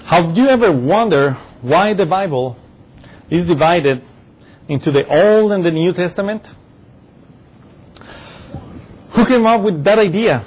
Have you ever wondered why the Bible is divided into the Old and the New Testament? Who came up with that idea?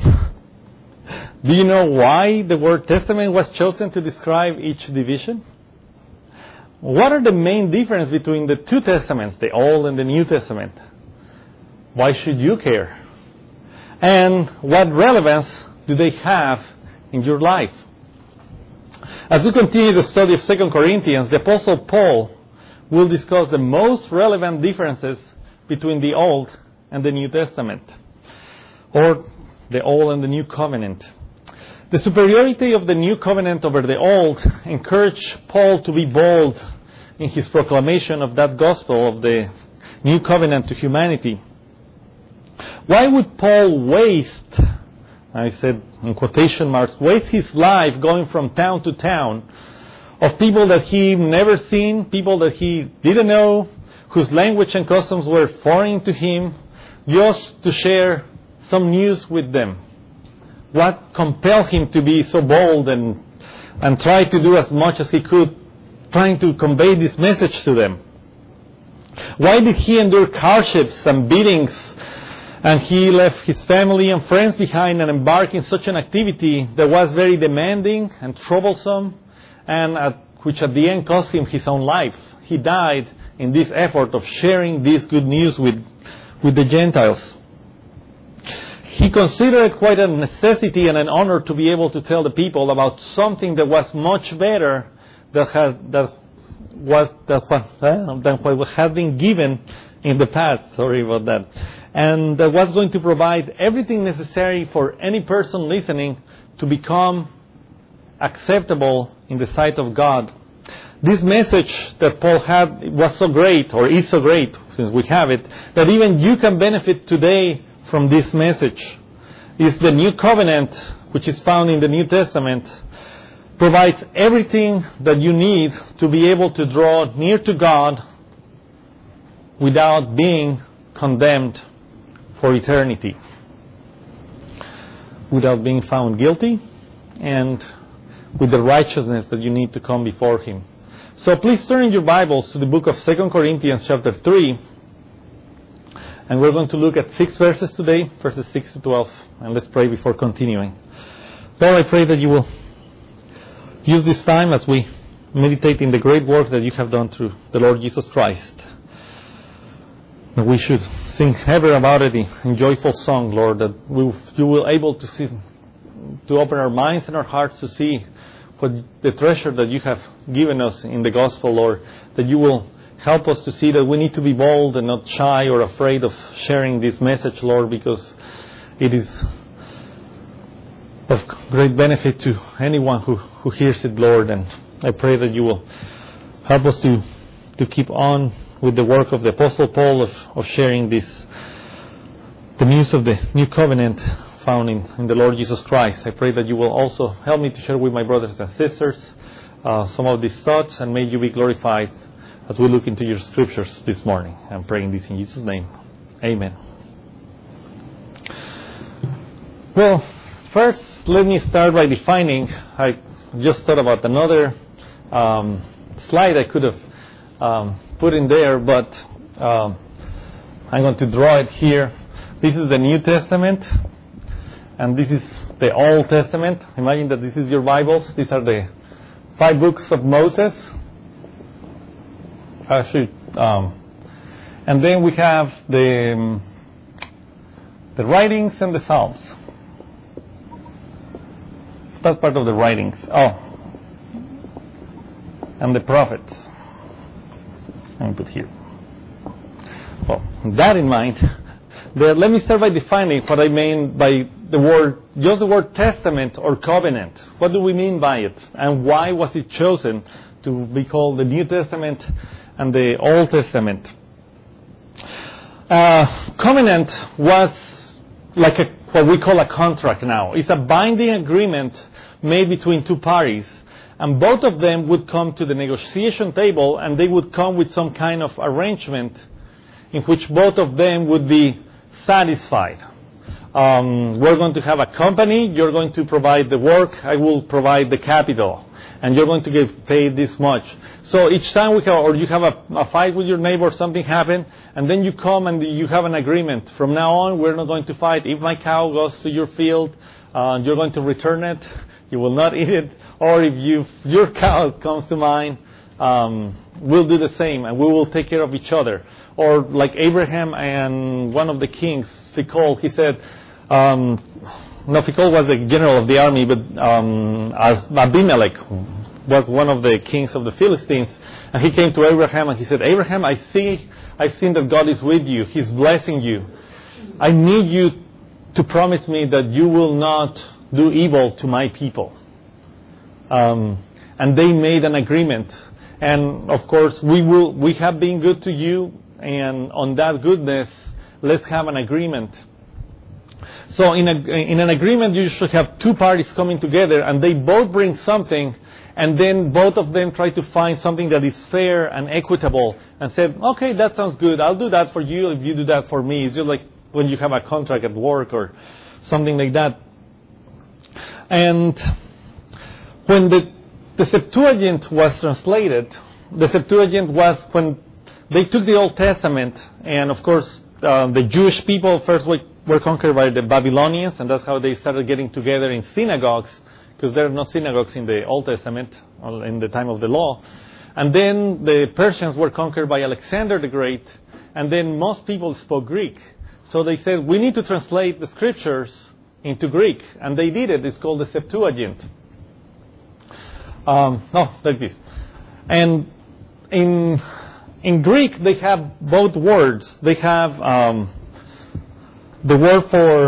Do you know why the word testament was chosen to describe each division? What are the main differences between the two testaments, the Old and the New Testament? Why should you care? And what relevance do they have in your life? As we continue the study of 2 Corinthians, the Apostle Paul will discuss the most relevant differences between the Old and the New Testament, or the Old and the New Covenant. The superiority of the New Covenant over the Old encouraged Paul to be bold in his proclamation of that gospel of the New Covenant to humanity. Why would Paul waste, I said in quotation marks, waste his life going from town to town of people that he never seen, people that he didn't know, whose language and customs were foreign to him, just to share some news with them? What compelled him to be so bold and try to do as much as he could, trying to convey this message to them? Why did he endure hardships and beatings, and he left his family and friends behind and embarked in such an activity that was very demanding and troublesome, and which at the end cost him his own life? He died in this effort of sharing this good news with the Gentiles. He considered it quite a necessity and an honor to be able to tell the people about something that was much better than what had been given in the past. Sorry about that. And that was going to provide everything necessary for any person listening to become acceptable in the sight of God. This message that Paul had was so great, or is so great, since we have it, that even you can benefit today from this message. Is the New Covenant, which is found in the New Testament, provides everything that you need to be able to draw near to God without being condemned for eternity, without being found guilty, and with the righteousness that you need to come before Him. So please turn in your Bibles to the book of 2 Corinthians chapter 3. And we're going to look at 6 verses today, verses 6 to 12. And let's pray before continuing. Lord, I pray that you will use this time as we meditate in the great work that you have done through the Lord Jesus Christ. That we should sing ever about it in joyful song, Lord, that you will able to see, to open our minds and our hearts to see what the treasure that you have given us in the gospel, Lord, that you will help us to see that we need to be bold and not shy or afraid of sharing this message, Lord, because it is of great benefit to anyone who hears it, Lord. And I pray that you will help us to keep on with the work of the Apostle Paul of sharing the news of the New Covenant found in the Lord Jesus Christ. I pray that you will also help me to share with my brothers and sisters some of these thoughts, and may you be glorified as we look into your scriptures this morning. I'm praying this in Jesus' name. Amen. Well, first, let me start by defining. I just thought about another slide I could have put in there, but I'm going to draw it here. This is the New Testament, and this is the Old Testament. Imagine that this is your Bibles. These are the 5 books of Moses. Actually, and then we have the writings and the Psalms. That's part of the writings. Oh, and the prophets. Let me put here. Well, with that in mind, let me start by defining what I mean by the word, just the word testament or covenant. What do we mean by it? And why was it chosen to be called the New Testament and the Old Testament? Covenant was like what we call a contract now. It's a binding agreement made between two parties, and both of them would come to the negotiation table, and they would come with some kind of arrangement in which both of them would be satisfied. we're going to have a company, you're going to provide the work, I will provide the capital, and you're going to get paid this much. So each time you have a fight with your neighbor, something happened, and then you come and you have an agreement. From now on, we're not going to fight. If my cow goes to your field, you're going to return it. You will not eat it. Or if your cow comes to mine, we'll do the same, and we will take care of each other. Or like Abraham and one of the kings, Phicol, he said, Phicol was the general of the army, but Abimelech was one of the kings of the Philistines, and he came to Abraham and he said, Abraham, I've seen that God is with you. He's blessing you. I need you to promise me that you will not do evil to my people. And they made an agreement. And of course, we have been good to you, and on that goodness, let's have an agreement. So in an agreement, you should have two parties coming together, and they both bring something, and then both of them try to find something that is fair and equitable, and said, okay, that sounds good. I'll do that for you if you do that for me. It's just like when you have a contract at work or something like that. And when the Septuagint was translated, the Septuagint was when they took the Old Testament, and of course, the Jewish people first were conquered by the Babylonians, and that's how they started getting together in synagogues, because there are no synagogues in the Old Testament in the time of the law. And then the Persians were conquered by Alexander the Great, and then most people spoke Greek. So they said, we need to translate the scriptures into Greek, and they did it. It's called the Septuagint. Like this. And in Greek, they have both words. They have the word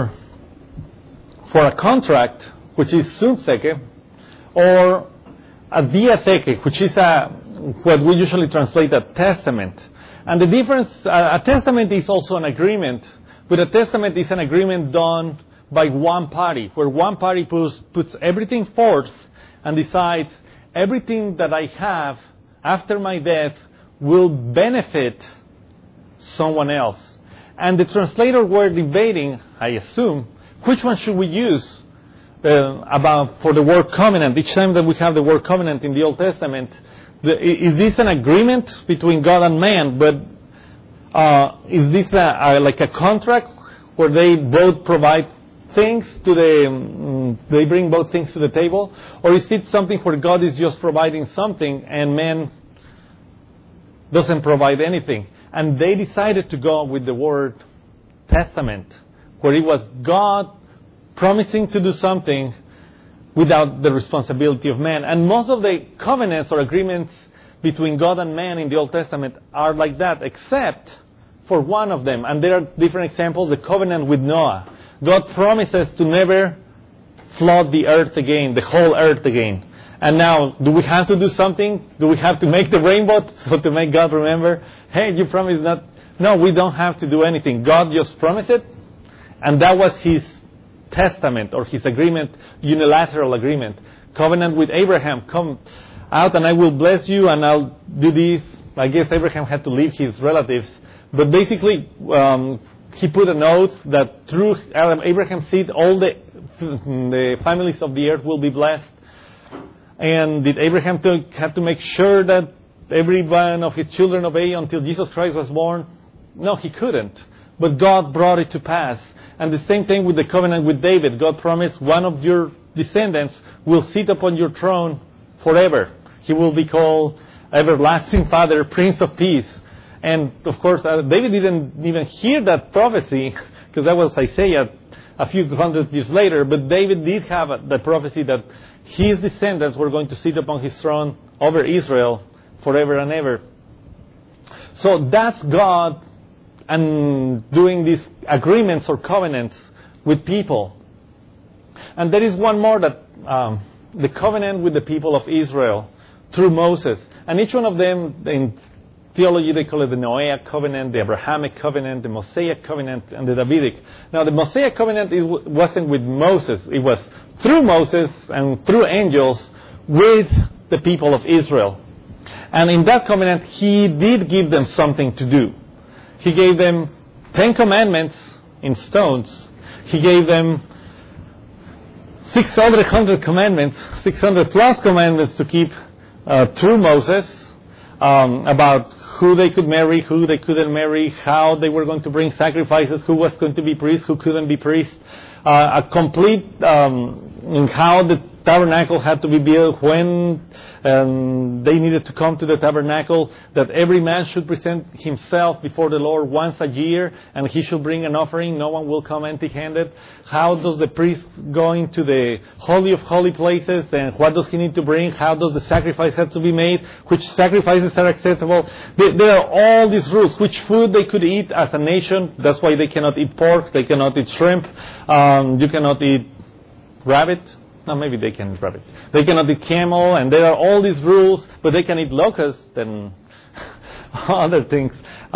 for a contract, which is syntheke, or a diatheke, which is what we usually translate a testament. And the difference, a testament is also an agreement, but a testament is an agreement done by one party, where one party puts everything forth and decides everything that I have after my death will benefit someone else. And the translator were debating, I assume, which one should we use for the word covenant. Each time that we have the word covenant in the Old Testament, is this an agreement between God and man? But is this like a contract where they both provide things they bring both things to the table? Or is it something where God is just providing something and man doesn't provide anything? And they decided to go with the word testament, where it was God promising to do something without the responsibility of man. And most of the covenants or agreements between God and man in the Old Testament are like that, except for one of them. And there are different examples. The covenant with Noah. God promises to never flood the earth again, the whole earth again. And now, do we have to do something? Do we have to make the rainbow so to make God remember? Hey, you promised not. No, we don't have to do anything. God just promised it. And that was his testament or his agreement, unilateral agreement. Covenant with Abraham. Come out and I will bless you and I'll do this. I guess Abraham had to leave his relatives. But basically, he put an oath that through Abraham's seed, all the families of the earth will be blessed. And did Abraham have to make sure that every one of his children obey until Jesus Christ was born? No, he couldn't. But God brought it to pass. And the same thing with the covenant with David. God promised one of your descendants will sit upon your throne forever. He will be called Everlasting Father, Prince of Peace. And of course, David didn't even hear that prophecy, because that was Isaiah a few hundred years later. But David did have the prophecy that his descendants were going to sit upon his throne over Israel forever and ever. So that's God and doing these agreements or covenants with people. And there is one more, that the covenant with the people of Israel through Moses. And each one of them, in theology, they call it the Noahic covenant, the Abrahamic covenant, the Mosaic covenant, and the Davidic. Now, the Mosaic covenant wasn't with Moses. It was through Moses and through angels with the people of Israel. And in that covenant, he did give them something to do. He gave them 10 commandments in stones. He gave them 600 commandments, 600 plus commandments to keep through Moses, about who they could marry, who they couldn't marry, how they were going to bring sacrifices, who was going to be priest, who couldn't be priest, a complete in how the tabernacle had to be built, when they needed to come to the tabernacle, that every man should present himself before the Lord once a year, and he should bring an offering. No one will come empty-handed. How does the priest go into the Holy of Holy Places, and what does he need to bring? How does the sacrifice have to be made? Which sacrifices are acceptable? There are all these rules. Which food they could eat as a nation. That's why they cannot eat pork. They cannot eat shrimp. You cannot eat rabbit. No, maybe they can eat rabbit. They cannot eat camel, and there are all these rules, but they can eat locusts and other things.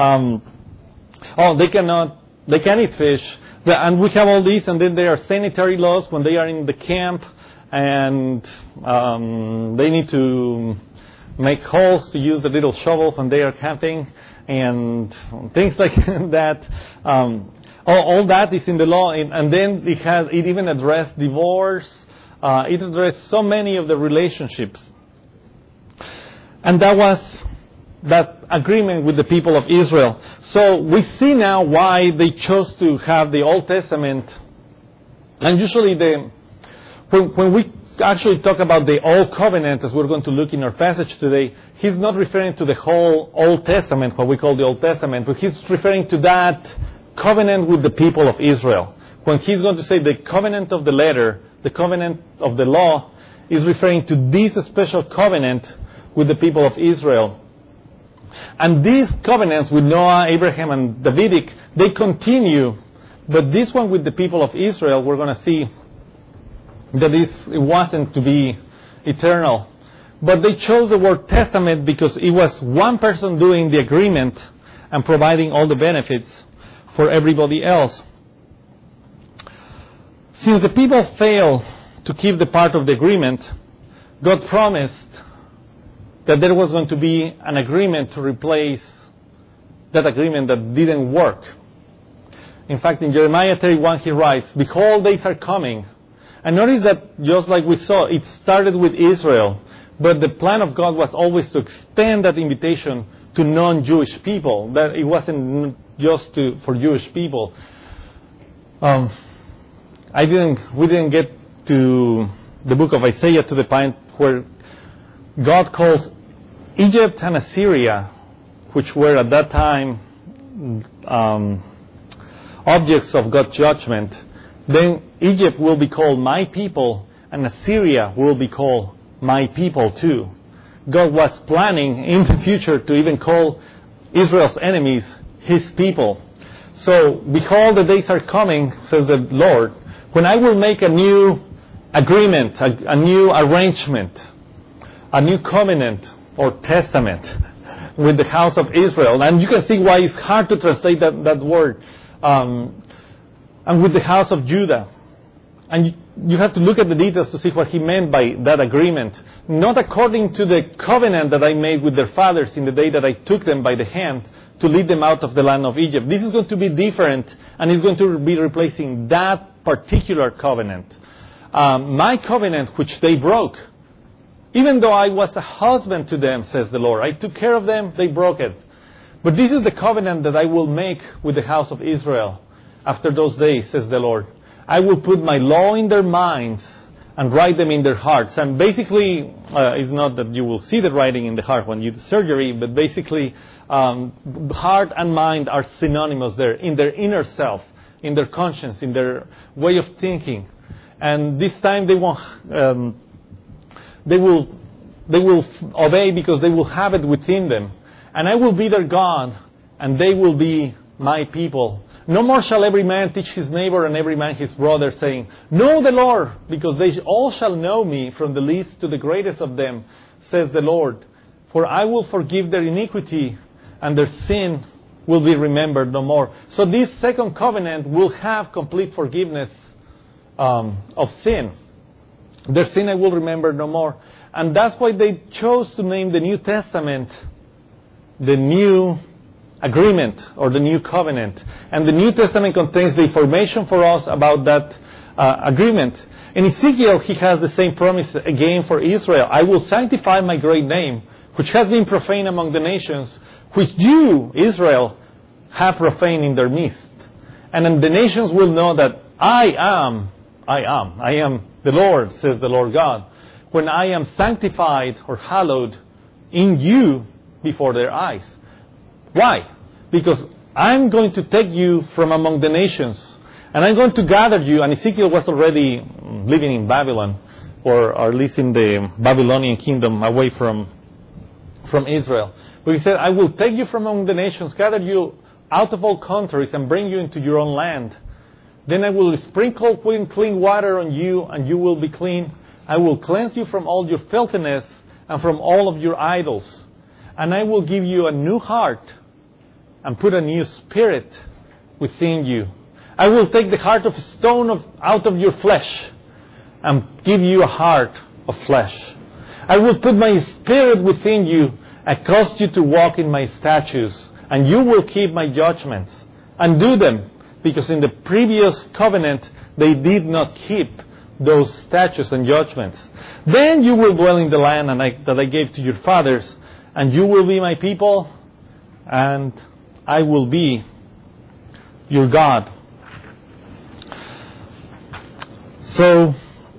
They can eat fish. And we have all these, and then there are sanitary laws when they are in the camp, and they need to make holes to use the little shovel when they are camping, and things like that. All that is in the law, and then it even addressed divorce. It addressed so many of the relationships. And that was that agreement with the people of Israel. So we see now why they chose to have the Old Testament. And usually when we actually talk about the Old Covenant, as we're going to look in our passage today, he's not referring to the whole Old Testament, what we call the Old Testament, but he's referring to that covenant with the people of Israel. When he's going to say the covenant of the letter, the covenant of the law, is referring to this special covenant with the people of Israel. And these covenants with Noah, Abraham, and Davidic, they continue. But this one with the people of Israel, we're going to see that it wasn't to be eternal. But they chose the word testament because it was one person doing the agreement and providing all the benefits for everybody else. Since the people failed to keep the part of the agreement, God promised that there was going to be an agreement to replace that agreement that didn't work. In fact, in Jeremiah 31, he writes, "Behold, days are coming." And notice that just like we saw, it started with Israel, but the plan of God was always to extend that invitation to non-Jewish people, that it wasn't just for Jewish people. We didn't get to the book of Isaiah to the point where God calls Egypt and Assyria, which were at that time objects of God's judgment. Then Egypt will be called my people, and Assyria will be called my people too. God was planning in the future to even call Israel's enemies his people. So, behold, the days are coming, says the Lord, when I will make a new agreement, a new arrangement, a new covenant or testament with the house of Israel. And you can see why it's hard to translate that word. And with the house of Judah. And you have to look at the details to see what he meant by that agreement. Not according to the covenant that I made with their fathers in the day that I took them by the hand to lead them out of the land of Egypt. This is going to be different, and it's going to be replacing that particular covenant. My covenant, which they broke. Even though I was a husband to them, says the Lord. I took care of them, they broke it. But this is the covenant that I will make with the house of Israel after those days, says the Lord. I will put my law in their minds and write them in their hearts. And basically, it's not that you will see the writing in the heart when you do surgery, but basically, heart and mind are synonymous there, in their inner self, in their conscience, in their way of thinking. And this time they will obey because they will have it within them. And I will be their God, and they will be my people. No more shall every man teach his neighbor and every man his brother, saying, Know the Lord, because they all shall know me, from the least to the greatest of them, says the Lord. For I will forgive their iniquity, and their sin will be remembered no more. So this second covenant will have complete forgiveness of sin. Their sin I will remember no more. And that's why they chose to name the New Testament the New agreement or the new covenant. And the New Testament contains the information for us about that agreement. In Ezekiel, he has the same promise again for Israel. I will sanctify my great name, which has been profaned among the nations, which you, Israel, have profaned in their midst. And then the nations will know that I am the Lord, says the Lord God, when I am sanctified or hallowed in you before their eyes. Why? Because I'm going to take you from among the nations, and I'm going to gather you. And Ezekiel was already living in Babylon, or at least in the Babylonian kingdom, away from Israel. But he said, I will take you from among the nations, gather you out of all countries, and bring you into your own land. Then I will sprinkle clean water on you, and you will be clean. I will cleanse you from all your filthiness and from all of your idols. And I will give you a new heart and put a new spirit within you. I will take the heart of stone out of your flesh and give you a heart of flesh. I will put my spirit within you and cause you to walk in my statutes, and you will keep my judgments and do them, because in the previous covenant they did not keep those statutes and judgments. Then you will dwell in the land that I gave to your fathers, and you will be my people, and I will be your God. So,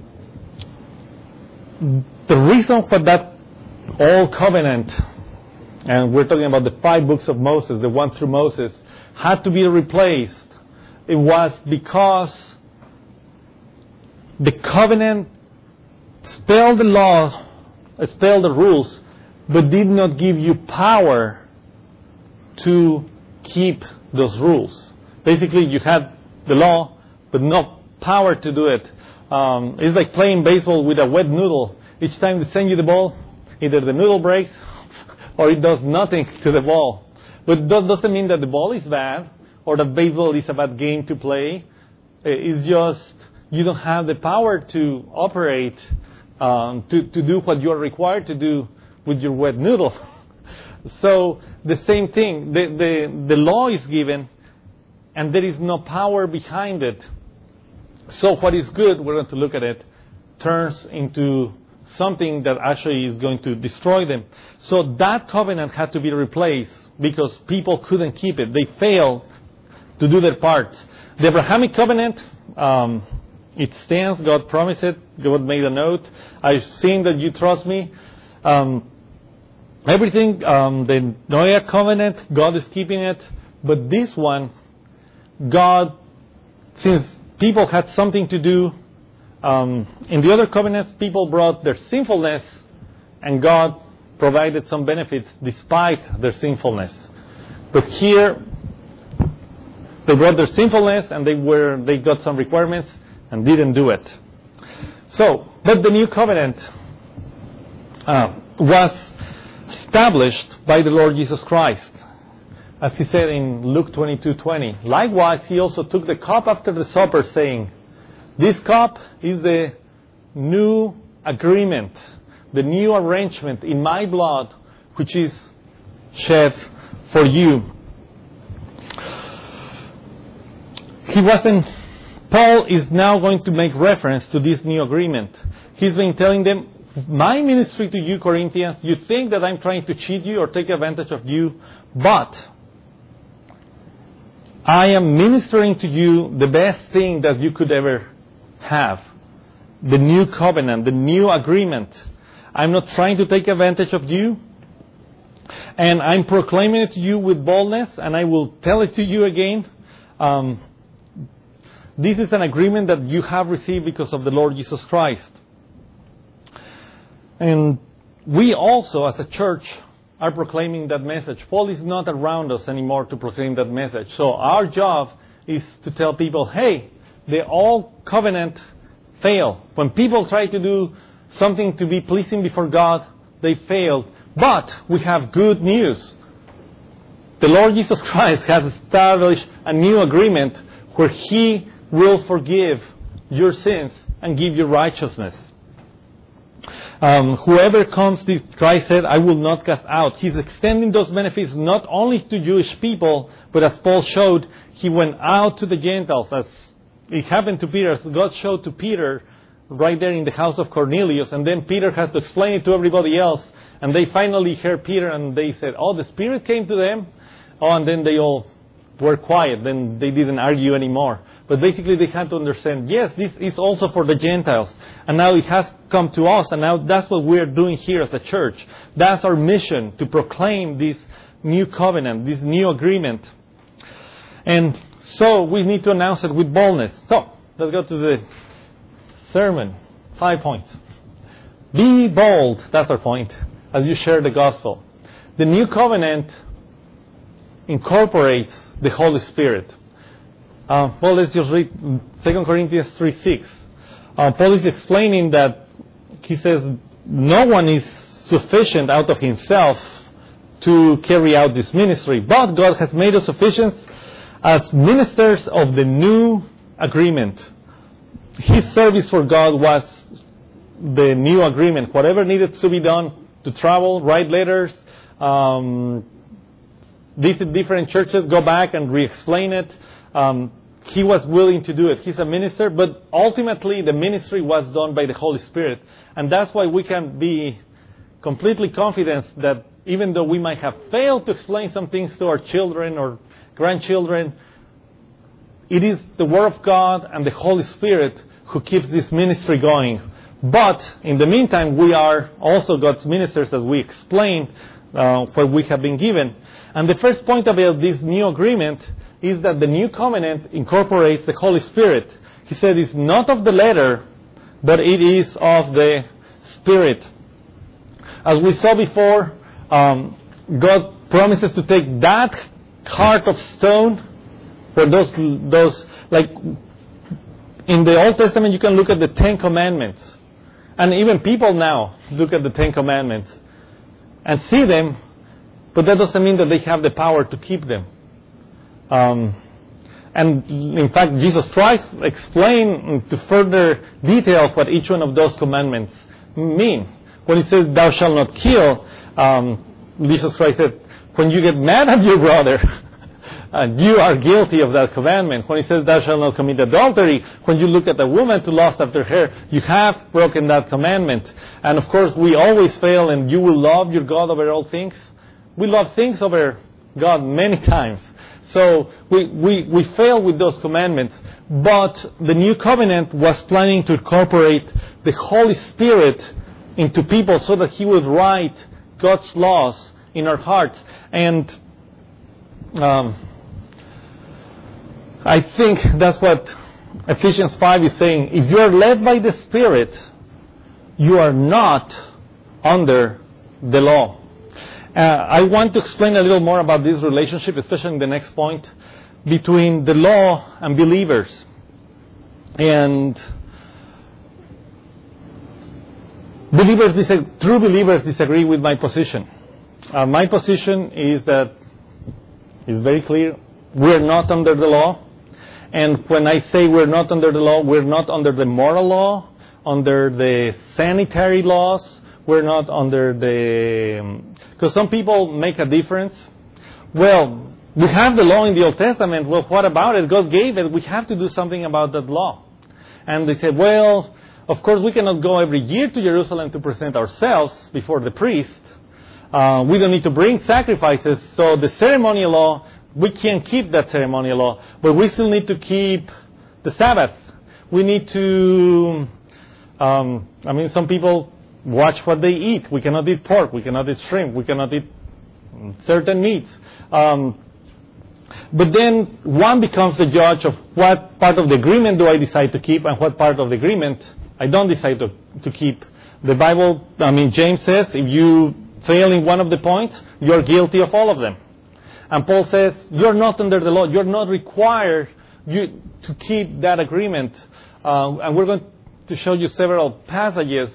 the reason for that old covenant, and we're talking about the 5 books of Moses, the one through Moses, had to be replaced. It was because the covenant spelled the law, spelled the rules, but did not give you power to keep those rules. Basically, you had the law, but no power to do it. It's like playing baseball with a wet noodle. Each time they send you the ball, either the noodle breaks or it does nothing to the ball. But that doesn't mean that the ball is bad or that baseball is a bad game to play. It's just you don't have the power to operate, to do what you are required to do with your wet noodle. So the same thing, the law is given and there is no power behind it. So what is good, we're going to look at it, turns into something that actually is going to destroy them. So that covenant had to be replaced because people couldn't keep it. They failed to do their part. The Abrahamic covenant, it stands. God promised it. God made a note. I've seen that you trust me. Everything, the Noah covenant, God is keeping it. But this one, God, since people had something to do, in the other covenants, people brought their sinfulness, and God provided some benefits despite their sinfulness. But here, they brought their sinfulness, and they got some requirements and didn't do it. So, but the new covenant was established by the Lord Jesus Christ. As he said in Luke 22:20, likewise he also took the cup after the supper, saying, this cup is the new agreement, the new arrangement in my blood, which is shed for you. Paul is now going to make reference to this new agreement. He's been telling them, my ministry to you, Corinthians, you think that I'm trying to cheat you or take advantage of you, but I am ministering to you the best thing that you could ever have. The new covenant, the new agreement. I'm not trying to take advantage of you. And I'm proclaiming it to you with boldness, and I will tell it to you again. This is an agreement that you have received because of the Lord Jesus Christ. And we also, as a church, are proclaiming that message. Paul is not around us anymore to proclaim that message. So our job is to tell people, hey, the old covenant failed. When people try to do something to be pleasing before God, they failed. But we have good news. The Lord Jesus Christ has established a new agreement where He will forgive your sins and give you righteousness. Whoever comes, Christ said, I will not cast out. He's extending those benefits not only to Jewish people, but as Paul showed, he went out to the Gentiles, as it happened to Peter, as God showed to Peter right there in the house of Cornelius, and then Peter has to explain it to everybody else, and they finally heard Peter, and they said, oh, the Spirit came to them, and then they all were quiet, then they didn't argue anymore. But basically they had to understand, yes, this is also for the Gentiles. And now it has come to us, and now that's what we're doing here as a church. That's our mission, to proclaim this new covenant, this new agreement. And so we need to announce it with boldness. So, let's go to the sermon. 5 points. Be bold, that's our point, as you share the gospel. The new covenant incorporates the Holy Spirit. Well, let's just read 2 Corinthians 3:6. Paul is explaining that he says, no one is sufficient out of himself to carry out this ministry, but God has made us sufficient as ministers of the new agreement. His service for God was the new agreement. Whatever needed to be done to travel, write letters, visit different churches, go back and re-explain it. He was willing to do it. He's a minister, but ultimately the ministry was done by the Holy Spirit. And that's why we can be completely confident that even though we might have failed to explain some things to our children or grandchildren, it is the Word of God and the Holy Spirit who keeps this ministry going. But in the meantime, we are also God's ministers, as we explained what we have been given. And the first point about this new agreement is that the new covenant incorporates the Holy Spirit. He said it's not of the letter, but it is of the Spirit. As we saw before, God promises to take that heart of stone, where those like in the Old Testament you can look at the 10 Commandments, and even people now look at the 10 Commandments and see them, but that doesn't mean that they have the power to keep them. And in fact, Jesus Christ explained to further detail what each one of those commandments mean. When he says, thou shalt not kill, Jesus Christ said, when you get mad at your brother, you are guilty of that commandment. When he says, thou shalt not commit adultery, when you look at a woman to lust after her, you have broken that commandment. And of course, we always fail, and you will love your God over all things. We love things over God many times. So we fail with those commandments. But the new covenant was planning to incorporate the Holy Spirit into people so that He would write God's laws in our hearts. And I think that's what Ephesians 5 is saying. If you are led by the Spirit, you are not under the law. I want to explain a little more about this relationship, especially in the next point, between the law and believers. And true believers disagree with my position. My position is that it's very clear. We're not under the law. And when I say we're not under the law, we're not under the moral law, under the sanitary laws. We're not under the... Because some people make a difference. Well, we have the law in the Old Testament. Well, what about it? God gave it. We have to do something about that law. And they said, well, of course we cannot go every year to Jerusalem to present ourselves before the priest. We don't need to bring sacrifices. So the ceremonial law, we can't keep that ceremonial law. But we still need to keep the Sabbath. We need to... some people... watch what they eat. We cannot eat pork. We cannot eat shrimp. We cannot eat certain meats. But then one becomes the judge of what part of the agreement do I decide to keep and what part of the agreement I don't decide to keep. The Bible, James says, if you fail in one of the points, you're guilty of all of them. And Paul says, you're not under the law. You're not required to keep that agreement. And we're going to show you several passages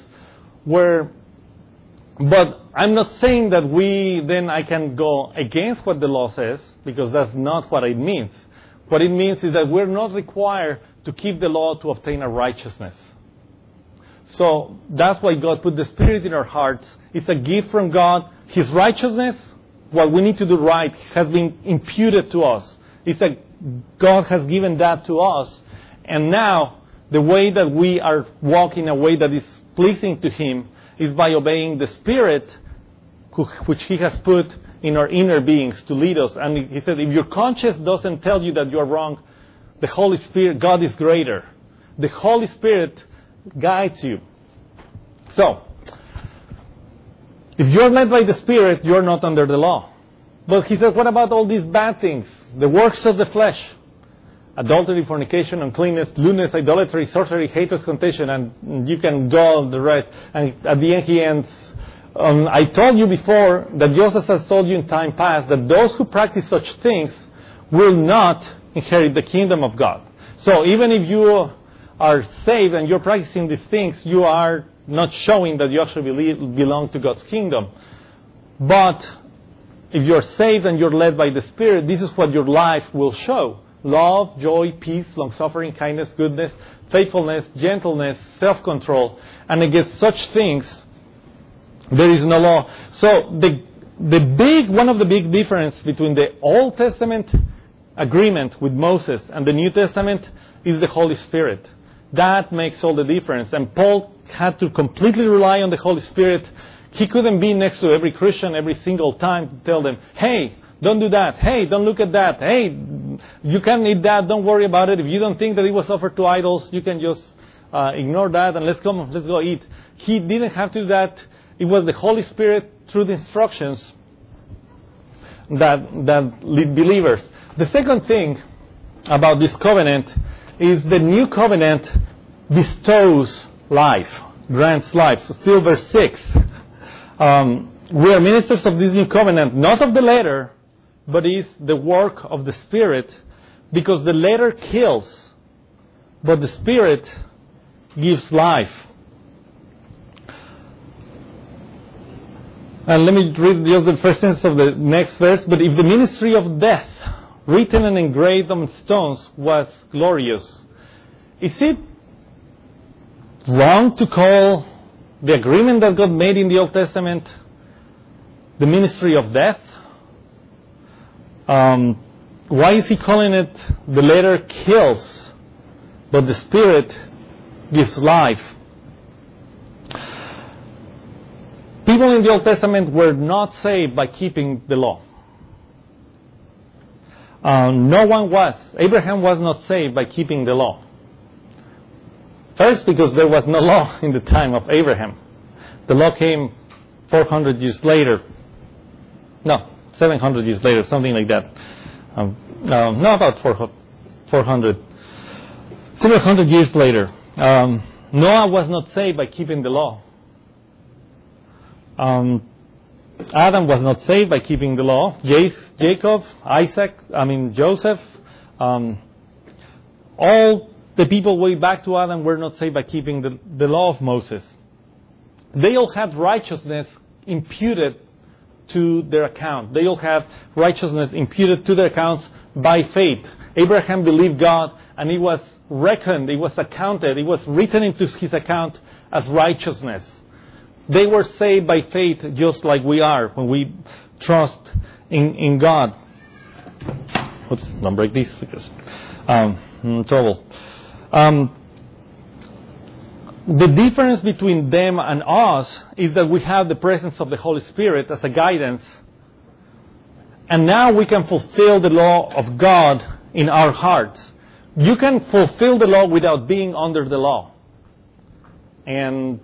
but I'm not saying that I can go against what the law says, because that's not what it means. What it means is that we're not required to keep the law to obtain a righteousness. So that's why God put the Spirit in our hearts. It's a gift from God. His righteousness, what we need to do right, has been imputed to us. God has given that to us. And now, the way that we are walking a way that is pleasing to Him is by obeying the Spirit which He has put in our inner beings to lead us. And He said, if your conscience doesn't tell you that you're wrong, the Holy Spirit, God is greater. The Holy Spirit guides you. So, if you're led by the Spirit, you're not under the law. But He says, what about all these bad things? The works of the flesh. Adultery, fornication, uncleanness, lewdness, idolatry, sorcery, hatred, contention, and you can go on the rest. And at the end He ends, I told you before that just as I told you in time past, that those who practice such things will not inherit the kingdom of God. So even if you are saved and you're practicing these things, you are not showing that you actually belong to God's kingdom. But if you're saved and you're led by the Spirit, this is what your life will show. Love, joy, peace, long-suffering, kindness, goodness, faithfulness, gentleness, self-control. And against such things, there is no law. So one of the big difference between the Old Testament agreement with Moses and the New Testament is the Holy Spirit. That makes all the difference. And Paul had to completely rely on the Holy Spirit. He couldn't be next to every Christian every single time to tell them, hey, don't do that. Hey, don't look at that. Hey, you can't eat that. Don't worry about it. If you don't think that it was offered to idols, you can just ignore that and let's go eat. He didn't have to do that. It was the Holy Spirit through the instructions that lead believers. The second thing about this covenant is the new covenant bestows life, grants life. So still verse 6. We are ministers of this new covenant, not of the letter, but is the work of the Spirit, because the letter kills, but the Spirit gives life. And let me read just the first sentence of the next verse. But if the ministry of death, written and engraved on stones, was glorious, is it wrong to call the agreement that God made in the Old Testament the ministry of death? Why is He calling it the letter kills, but the Spirit gives life? People in the Old Testament were not saved by keeping the law. No one was. Abraham was not saved by keeping the law. First, because there was no law in the time of Abraham. The law came 400 years later. No, 700 years later, something like that. No, about 400. 700 years later. Noah was not saved by keeping the law. Adam was not saved by keeping the law. Jacob, Joseph, all the people way back to Adam were not saved by keeping the law of Moses. They all had righteousness imputed to their account. They all have righteousness imputed to their accounts by faith. Abraham believed God, and it was reckoned, it was accounted, it was written into his account as righteousness. They were saved by faith just like we are when we trust in God. Oops, don't break these because I'm in trouble. The difference between them and us is that we have the presence of the Holy Spirit as a guidance. And now we can fulfill the law of God in our hearts. You can fulfill the law without being under the law. And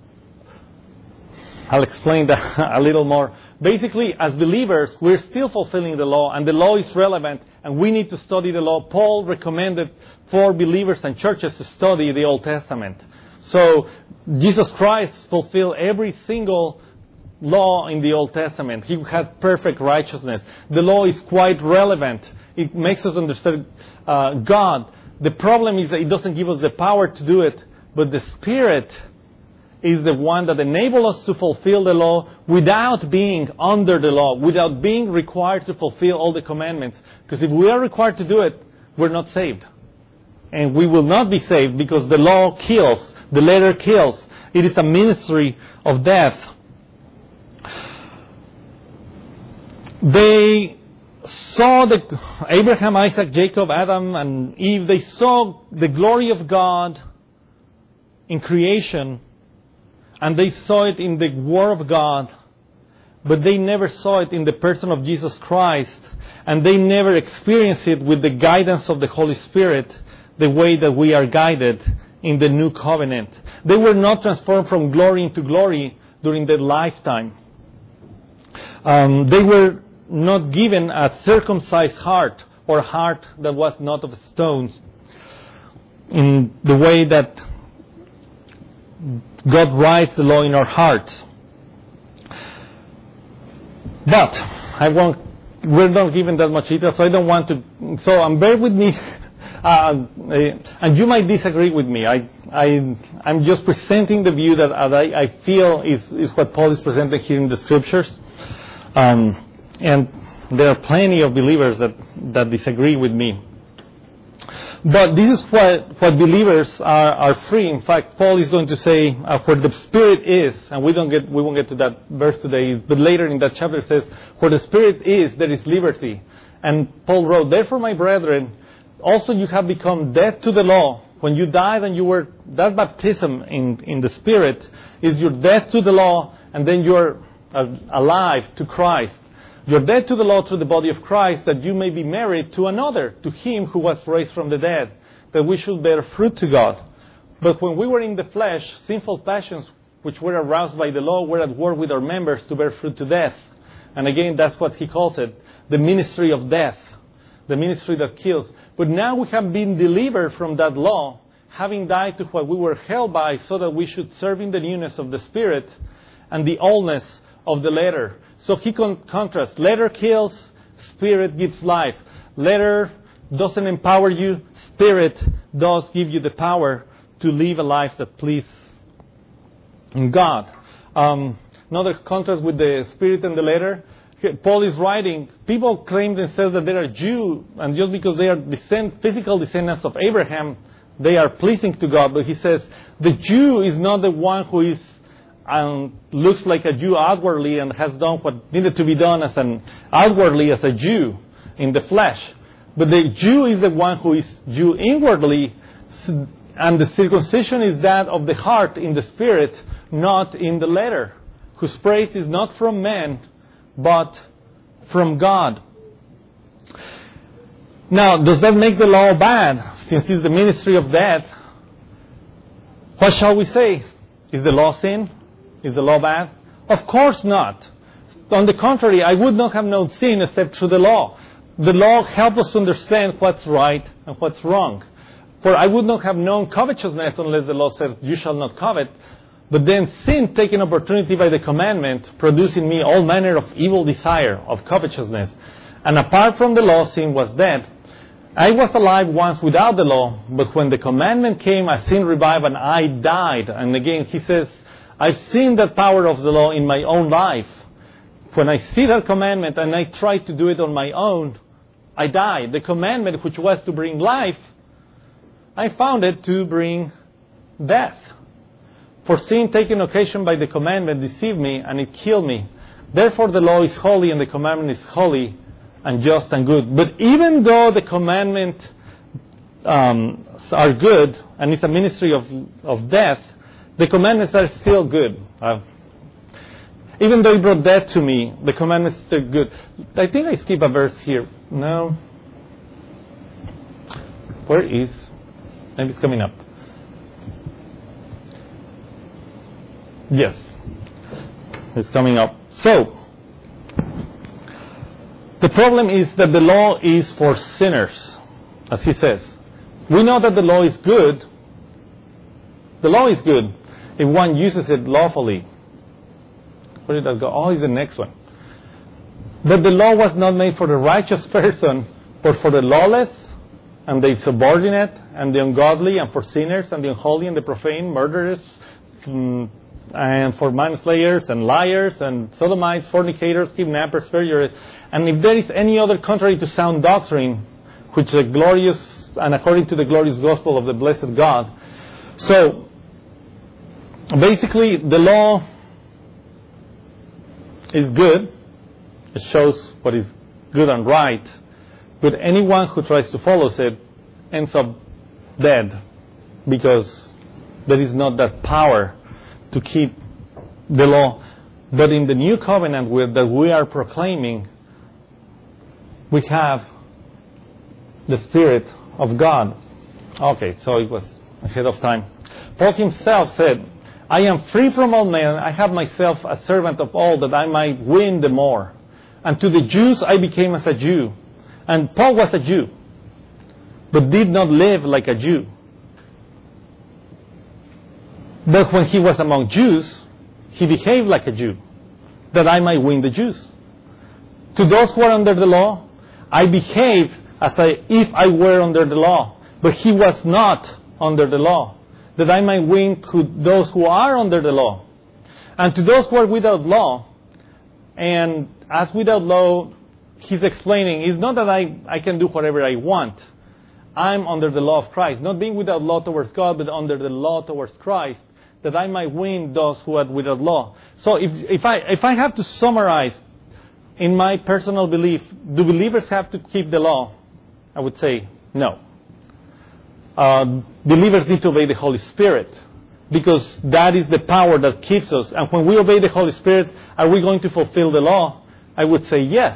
I'll explain that a little more. Basically, as believers, we're still fulfilling the law, and the law is relevant, and we need to study the law. Paul recommended for believers and churches to study the Old Testament. So, Jesus Christ fulfilled every single law in the Old Testament. He had perfect righteousness. The law is quite relevant. It makes us understand God. The problem is that it doesn't give us the power to do it, but the Spirit is the one that enables us to fulfill the law without being under the law, without being required to fulfill all the commandments. Because if we are required to do it, we're not saved. And we will not be saved because the law kills, the letter kills. It is a ministry of death. They saw Abraham, Isaac, Jacob, Adam, and Eve, they saw the glory of God in creation, and they saw it in the Word of God, but they never saw it in the person of Jesus Christ, and they never experienced it with the guidance of the Holy Spirit, the way that we are guided in the new covenant. They were not transformed from glory into glory during their lifetime. They were not given a circumcised heart, or a heart that was not of stones, in the way that God writes the law in our hearts. But we're not given that much detail, so I don't want to. So bear with me, and you might disagree with me. I'm just presenting the view that I feel is what Paul is presenting here in the Scriptures. And there are plenty of believers that disagree with me. But this is what believers are free. In fact, Paul is going to say where the Spirit is, and we won't get to that verse today, but later in that chapter it says, where the Spirit is, there is liberty. And Paul wrote, therefore, my brethren, also you have become dead to the law. When you died and you were, that baptism in the Spirit is your death to the law, and then you're alive to Christ. You're dead to the law through the body of Christ, that you may be married to another, to Him who was raised from the dead, that we should bear fruit to God. But when we were in the flesh, sinful passions which were aroused by the law were at war with our members to bear fruit to death. And again, that's what he calls it, the ministry of death, the ministry that kills. But now we have been delivered from that law, having died to what we were held by, so that we should serve in the newness of the Spirit and the oldness of the letter. So he contrasts, letter kills, Spirit gives life. Letter doesn't empower you, Spirit does give you the power to live a life that pleases God. Another contrast with the Spirit and the letter, Paul is writing, people claim themselves that they are Jew, and just because they are physical descendants of Abraham, they are pleasing to God. But he says, the Jew is not the one who is looks like a Jew outwardly and has done what needed to be done outwardly as a Jew in the flesh. But the Jew is the one who is Jew inwardly, and the circumcision is that of the heart in the Spirit, not in the letter, whose praise is not from men, but from God. Now, does that make the law bad? Since it's the ministry of death, what shall we say? Is the law sin? Is the law bad? Of course not. On the contrary, I would not have known sin except through the law. The law helps us to understand what's right and what's wrong. For I would not have known covetousness unless the law said, you shall not covet. But then sin, taking opportunity by the commandment, produced in me all manner of evil desire, of covetousness. And apart from the law, sin was dead. I was alive once without the law, but when the commandment came, sin revived and I died. And again, he says, I've seen the power of the law in my own life. When I see that commandment and I try to do it on my own, I die. The commandment, which was to bring life, I found it to bring death. For sin taken occasion by the commandment deceived me, and it killed me. Therefore the law is holy, and the commandment is holy and just and good. But even though the commandments are good, and it's a ministry of death, the commandments are still good. Even though it brought death to me, the commandments are still good. I think I skip a verse here. No. Where is? Maybe it's coming up. Yes. It's coming up. So, the problem is that the law is for sinners, as he says. We know that the law is good. The law is good if one uses it lawfully. Where did that go? Oh, it's the next one. But the law was not made for the righteous person, but for the lawless, and the insubordinate, and the ungodly, and for sinners, and the unholy, and the profane, murderers, and for manslayers, and liars, and sodomites, fornicators, kidnappers, perjurers. And if there is any other contrary to sound doctrine, which is glorious, and according to the glorious gospel of the blessed God. So, Basically, the law is good. It shows what is good and right. But anyone who tries to follow it ends up dead, because there is not that power to keep the law. But in the new covenant that we are proclaiming, we have the Spirit of God. Okay, so it was ahead of time. Paul himself said, I am free from all men. I have myself a servant of all, that I might win the more. And to the Jews I became as a Jew. And Paul was a Jew, but did not live like a Jew. But when he was among Jews, he behaved like a Jew, that I might win the Jews. To those who are under the law, I behaved as if I were under the law, but he was not under the law, that I might win those who are under the law. And to those who are without law, and as without law, he's explaining, it's not that I can do whatever I want. I'm under the law of Christ, not being without law towards God, but under the law towards Christ, that I might win those who are without law. So if I have to summarize in my personal belief, do believers have to keep the law? I would say no. Believers need to obey the Holy Spirit, because that is the power that keeps us. And when we obey the Holy Spirit, are we going to fulfill the law? I would say yes.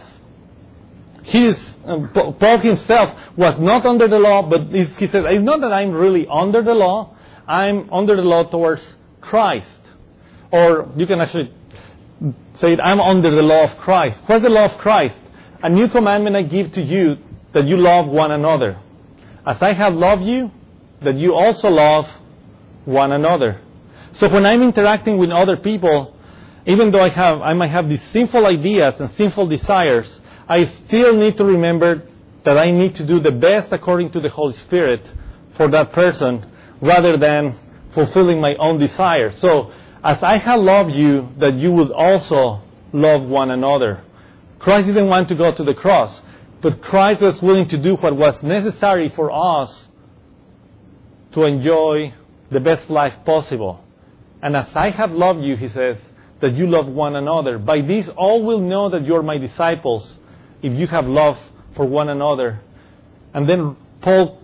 Paul himself was not under the law, but he said, it's not that I'm really under the law, I'm under the law towards Christ. Or you can actually say, I'm under the law of Christ. What's the law of Christ? A new commandment I give to you, that you love one another. As I have loved you, that you also love one another. So when I'm interacting with other people, even though I might have these sinful ideas and sinful desires, I still need to remember that I need to do the best according to the Holy Spirit for that person, rather than fulfilling my own desires. So, as I have loved you, that you would also love one another. Christ didn't want to go to the cross, but Christ was willing to do what was necessary for us to enjoy the best life possible. And as I have loved you, he says, that you love one another. By this all will know that you are my disciples, if you have love for one another. And then Paul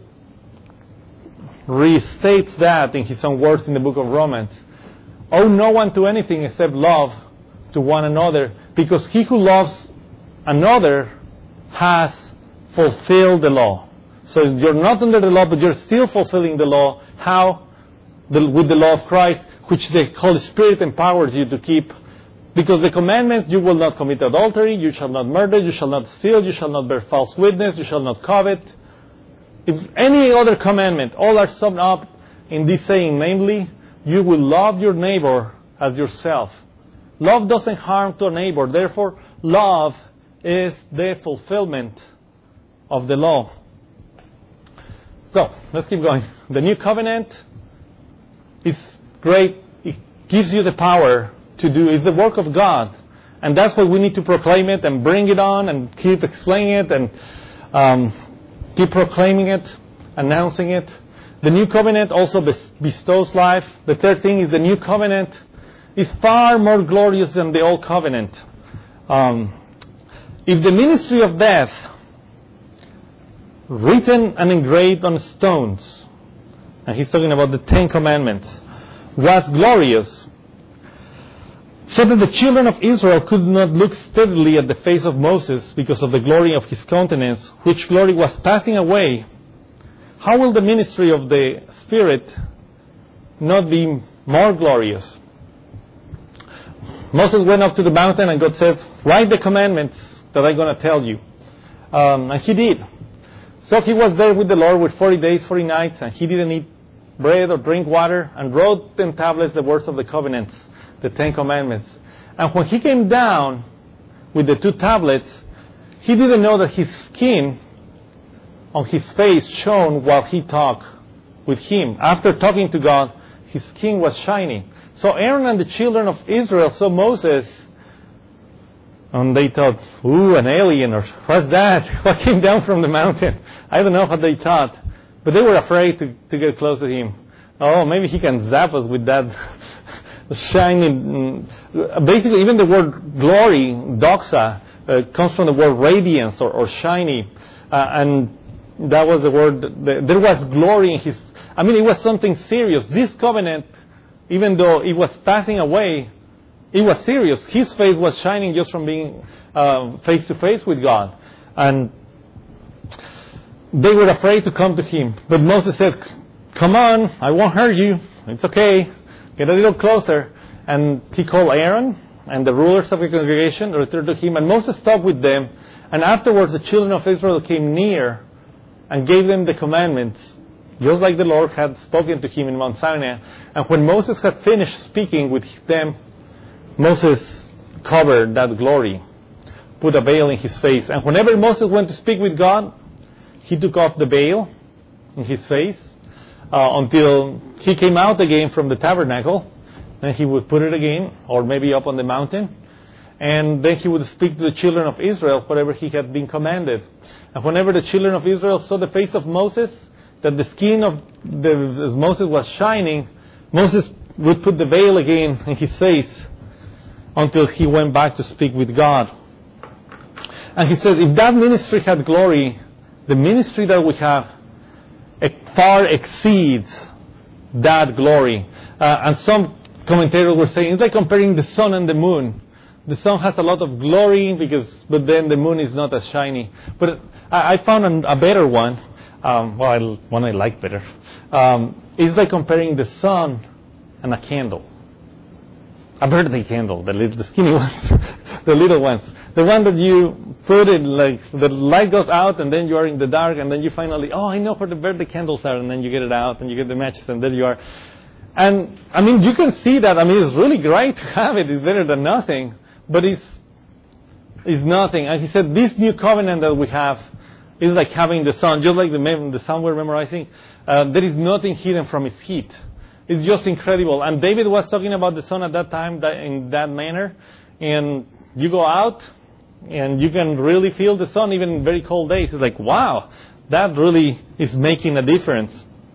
restates that in his own words in the book of Romans. Owe no one to anything except love to one another, because he who loves another has fulfilled the law. So you're not under the law, but you're still fulfilling the law. How? With the law of Christ, which the Holy Spirit empowers you to keep. Because the commandments, you will not commit adultery, you shall not murder, you shall not steal, you shall not bear false witness, you shall not covet. If any other commandment, all are summed up in this saying, namely, you will love your neighbor as yourself. Love doesn't harm to a neighbor. Therefore, love is the fulfillment of the law. So, let's keep going. The new covenant is great. It gives you the power to do. It's the work of God. And that's why we need to proclaim it and bring it on and keep explaining it and keep proclaiming it, announcing it. The new covenant also bestows life. The third thing is the new covenant is far more glorious than the old covenant. If the ministry of death, written and engraved on stones, and he's talking about the Ten Commandments, was glorious, so that the children of Israel could not look steadily at the face of Moses because of the glory of his countenance, which glory was passing away, how will the ministry of the Spirit not be more glorious? Moses went up to the mountain and God said, write the commandments that I'm going to tell you. And he did. So he was there with the Lord with 40 days, 40 nights, and he didn't eat bread or drink water, and wrote in tablets the words of the covenants, the Ten Commandments. And when he came down with the 2 tablets, he didn't know that his skin on his face shone while he talked with him. After talking to God, his skin was shining. So Aaron and the children of Israel saw Moses, and they thought, ooh, an alien, or what's that? What came down from the mountain? I don't know what they thought. But they were afraid to get close to him. Oh, maybe he can zap us with that shining. Basically, even the word glory, doxa, comes from the word radiance or shiny. And that was the word. There was glory in his. I mean, it was something serious. This covenant, even though it was passing away, it was serious. His face was shining just from being face to face with God. And they were afraid to come to him. But Moses said, "Come on, I won't hurt you. It's okay. Get a little closer." And he called Aaron and the rulers of the congregation returned to him. And Moses talked with them. And afterwards the children of Israel came near and gave them the commandments, just like the Lord had spoken to him in Mount Sinai. And when Moses had finished speaking with them, Moses covered that glory, put a veil in his face. And whenever Moses went to speak with God, he took off the veil in his face until he came out again from the tabernacle. Then he would put it again, or maybe up on the mountain. And then he would speak to the children of Israel, whatever he had been commanded. And whenever the children of Israel saw the face of Moses, that the skin of Moses was shining, Moses would put the veil again in his face until he went back to speak with God. And he said, if that ministry had glory, the ministry that we have far exceeds that glory. And some commentators were saying, it's like comparing the sun and the moon. The sun has a lot of glory, but then the moon is not as shiny. But I found a better one. One I like better. It's like comparing the sun and a candle. A birthday candle, the skinny ones, the little ones. The one that you put it, like the light goes out and then you are in the dark and then you finally, I know where the birthday candles are, and then you get it out and you get the matches and there you are. And, I mean, you can see that. I mean, it's really great to have it. It's better than nothing. But it's nothing. And he said, this new covenant that we have is like having the sun. Just like the sun we're memorizing. There is nothing hidden from its heat. It's just incredible. And David was talking about the sun at that time in that manner. And you go out and you can really feel the sun even in very cold days. It's like, wow, that really is making a difference.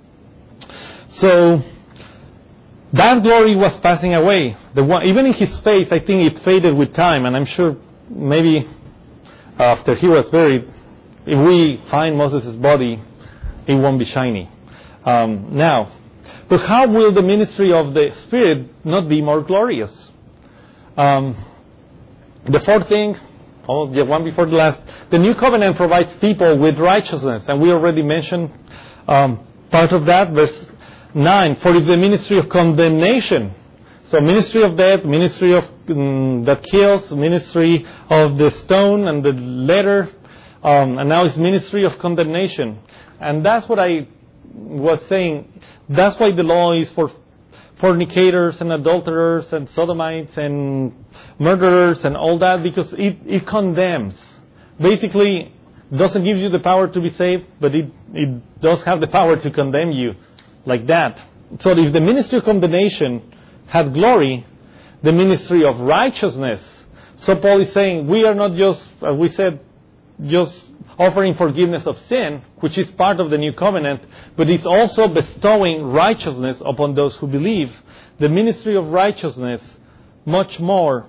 So that glory was passing away. Even in his face, I think it faded with time. And I'm sure maybe after he was buried, if we find Moses' body, it won't be shiny. Now, but how will the ministry of the Spirit not be more glorious? The fourth thing, one before the last, the new covenant provides people with righteousness. And we already mentioned part of that, verse 9, for if the ministry of condemnation, so ministry of death, ministry of that kills, ministry of the stone and the letter, and now it's ministry of condemnation. And that's what I was saying. That's why the law is for fornicators and adulterers and sodomites and murderers and all that, because it condemns. Basically, doesn't give you the power to be saved, but it does have the power to condemn you. Like that. So if the ministry of condemnation had glory, the ministry of righteousness. So Paul is saying we are not just, as we said, just offering forgiveness of sin, which is part of the new covenant, but it's also bestowing righteousness upon those who believe. The ministry of righteousness much more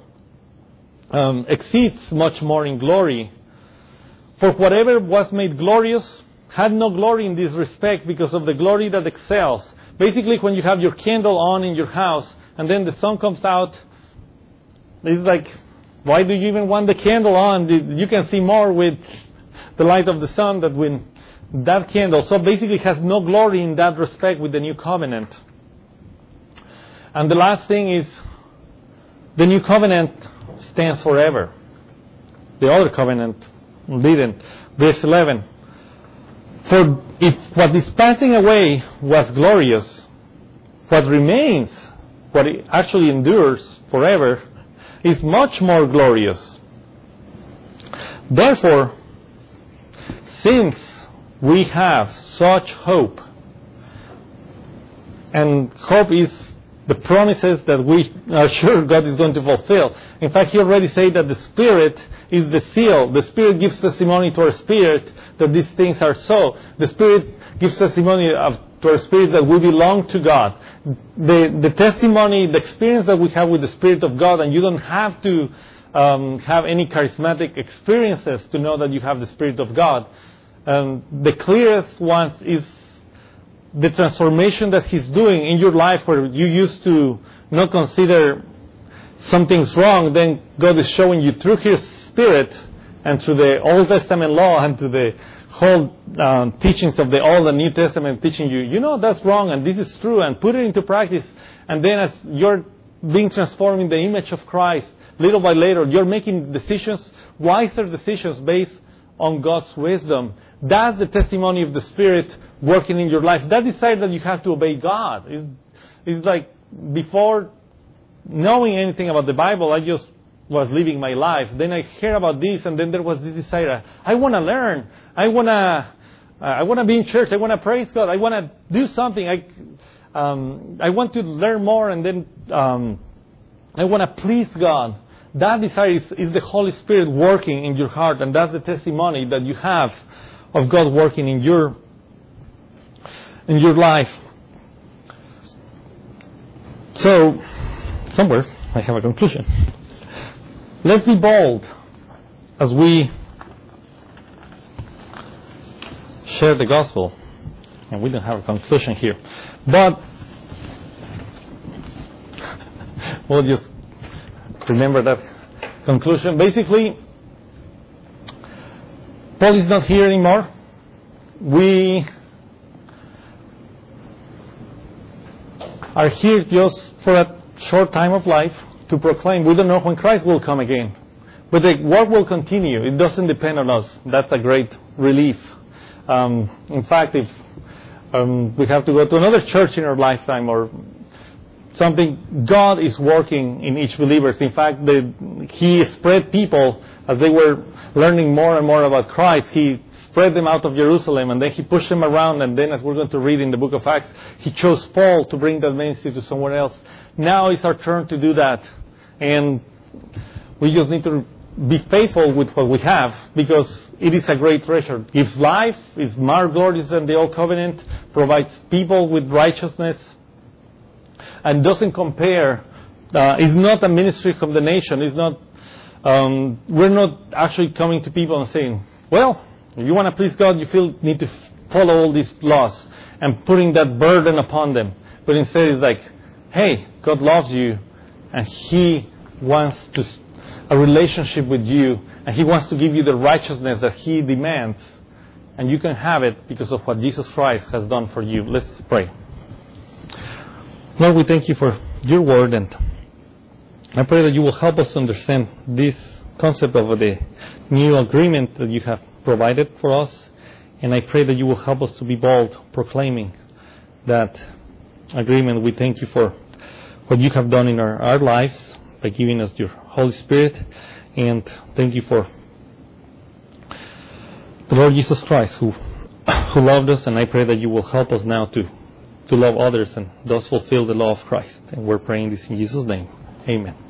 exceeds much more in glory. For whatever was made glorious had no glory in this respect because of the glory that excels. Basically, when you have your candle on in your house and then the sun comes out, it's like, why do you even want the candle on? You can see more with the light of the sun than with that candle. So basically, it has no glory in that respect with the new covenant. And the last thing is, the new covenant stands forever. The other covenant didn't. Verse 11. For if what is passing away was glorious, what remains, what actually endures forever, is much more glorious. Therefore, since we have such hope, and hope is the promises that we are sure God is going to fulfill. In fact, he already said that the Spirit is the seal. The Spirit gives testimony to our spirit that these things are so. The Spirit gives testimony to our spirits that we belong to God. The testimony, the experience that we have with the Spirit of God, and you don't have to have any charismatic experiences to know that you have the Spirit of God. The clearest one is the transformation that He's doing in your life, where you used to not consider something's wrong. Then God is showing you through His Spirit and through the Old Testament law and to the whole teachings of the Old and New Testament, teaching you, you know, that's wrong and this is true, and put it into practice. And then as you're being transformed in the image of Christ, little by little, you're making decisions, wiser decisions based on God's wisdom. That's the testimony of the Spirit working in your life. That desire that you have to obey God is like, before knowing anything about the Bible, I just was living my life. Then I heard about this, and then there was this desire. I want to learn. I want to be in church. I want to praise God. I want to do something. I want to learn more, and then I want to please God. That desire is the Holy Spirit working in your heart, and that's the testimony that you have of God working in your life. So, somewhere I have a conclusion. Let's be bold as we share the gospel. And we don't have a conclusion here. But we'll just remember that conclusion. Basically, Paul is not here anymore. We are here just for a short time of life to proclaim. We don't know when Christ will come again. But the work will continue. It doesn't depend on us. That's a great relief. In fact, if we have to go to another church in our lifetime or something, God is working in each believer. In fact, He spread people as they were learning more and more about Christ. He spread them out of Jerusalem, and then He pushed them around, and then, as we're going to read in the book of Acts, He chose Paul to bring that ministry to somewhere else. Now it's our turn to do that, and we just need to be faithful with what we have, because it is a great treasure. It gives life, is more glorious than the old covenant, provides people with righteousness, and doesn't compare. It's not a ministry of condemnation. It's not. We're not actually coming to people and saying, well, if you want to please God, you need to follow all these laws, and putting that burden upon them. But instead it's like, hey, God loves you, and He wants a relationship with you, and He wants to give you the righteousness that He demands, and you can have it because of what Jesus Christ has done for you. Let's pray. Lord, we thank You for Your word, and I pray that You will help us to understand this concept of the new agreement that You have provided for us, and I pray that You will help us to be bold, proclaiming that agreement. We thank You for what You have done in our lives by giving us Your Holy Spirit, and thank You for the Lord Jesus Christ who loved us, and I pray that You will help us now to love others and thus fulfill the law of Christ. And we're praying this in Jesus' name. Amen.